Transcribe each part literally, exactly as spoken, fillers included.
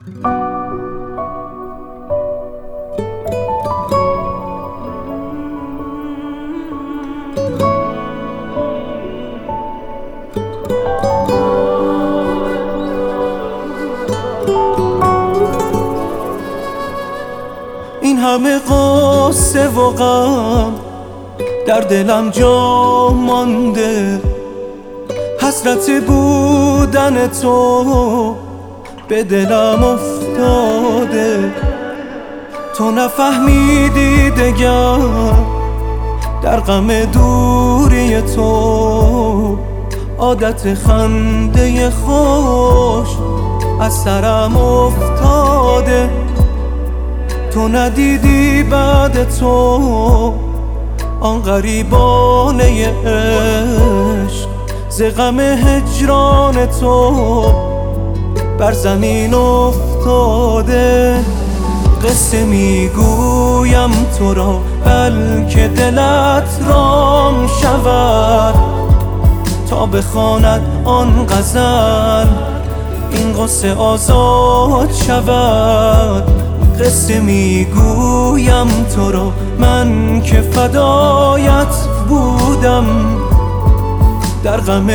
این همه قصه و غم در دلم جا مانده، حسرت بودن تو به دلم افتاده. تو نفهمیدی دگر در غم دوری تو، عادت خنده خوش از سرم افتاده. تو ندیدی بعد تو آن غریبانه عشق، ز غم هجران تو بر زمین افتاده. قصه میگویم تو را بلکه دلت رام شود، تا بخواند آن غزل این غصه آزاد شود. قصه میگویم تو را من که فدایت بودم، در غم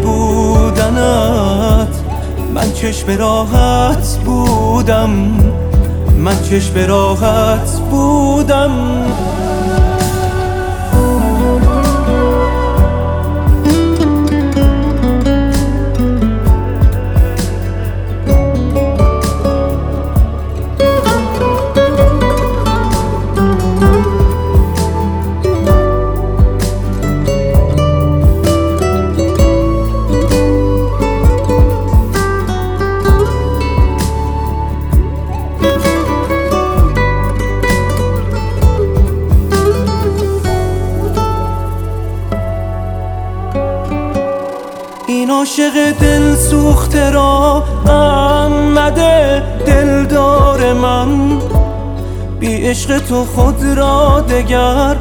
نبودنت من چشم راحت بودم، من چشم راحت بودم. این عاشق دل سوخته را غم مده دلدار من، بی عشق تو خود را دگر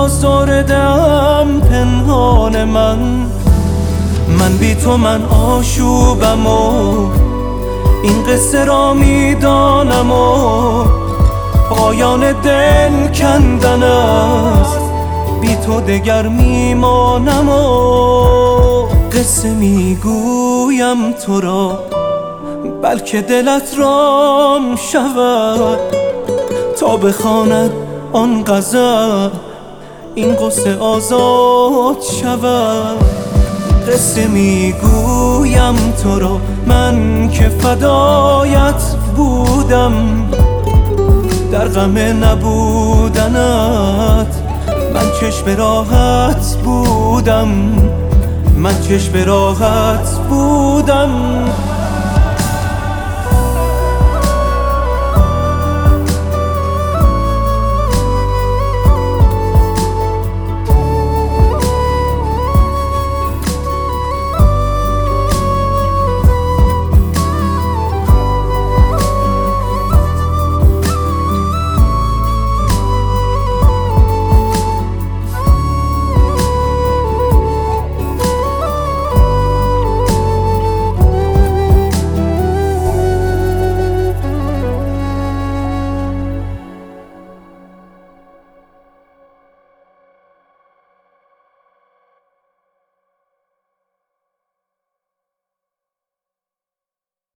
آزردم پنهان من. من بی تو من آشوبم و این قصه را میدانم و پایان دل کندن است، بی تو دگر میمانم و قصه میگویم تو را بلکه دلت رام شود، تا بخواند آن غزل این غصه آزاد شود. قصه میگویم تو را من که فدایت بودم، در غم نبودنت من چشم راحت بودم، من چشم راحت بودم.